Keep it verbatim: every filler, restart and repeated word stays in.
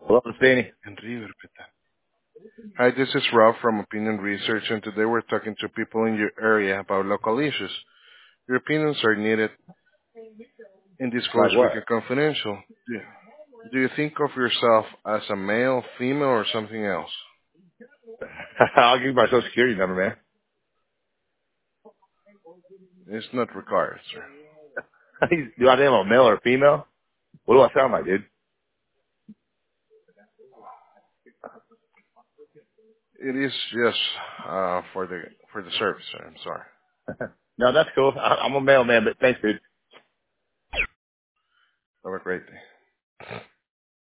Hello, Danny. In River, Pita. Hi, this is Rob from Opinion Research, and today we're talking to people in your area about local issues. Your opinions are needed and Like disclosed strictly what? confidential. Do you, do you think of yourself as a male, female, or something else? I'll give you my social security number, man. It's not required, sir. Do I name a male or a female? What do I sound like, dude? It is just uh, for the for the service, sir. I'm sorry. No, that's cool. I, I'm a male, man, but thanks, dude. Have a great day.